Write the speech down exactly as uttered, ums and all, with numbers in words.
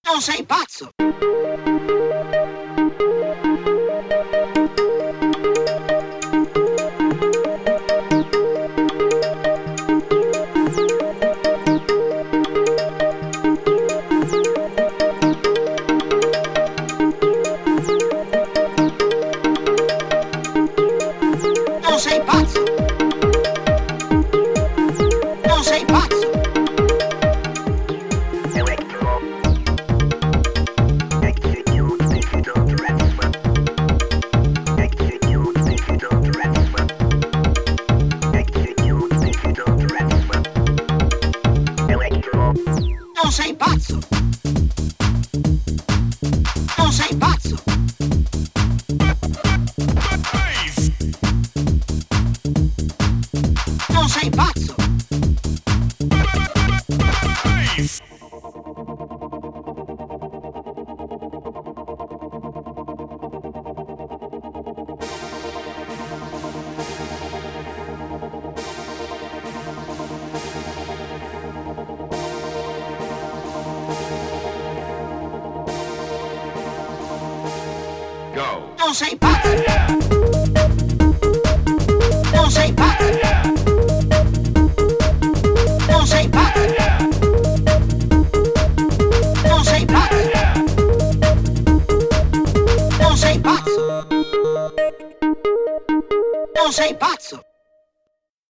Non sei pazzo! Non sei pazzo! Non sei pazzo! Non sei pazzo! Non sei pazzo! Non sei pazzo! Go. Non sei pazzo! Non sei pazzo! Non sei pazzo! Non sei pazzo! Non sei pazzo! Non sei pazzo!